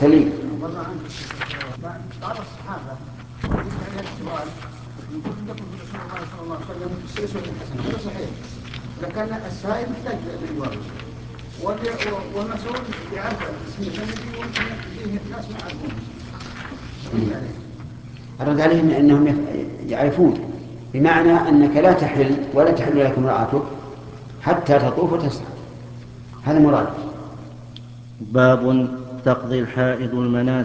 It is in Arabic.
سليم. بعض الصحابة يسأل السؤال يقول لكم رسول الله صلى الله عليه وسلم السلسلة الحسنة، هذا صحيح، لكن السائل محتاج للجواب، والمسؤول يعرف اسمه الذي فيه الناس ما يعرفون. الرد عليهم أنهم يعرفون، بمعنى أنك لا تحل ولا تحل لك امرأتك حتى تطوف وتسعى، هذا مراد. باب تقضي الحائض المناسك.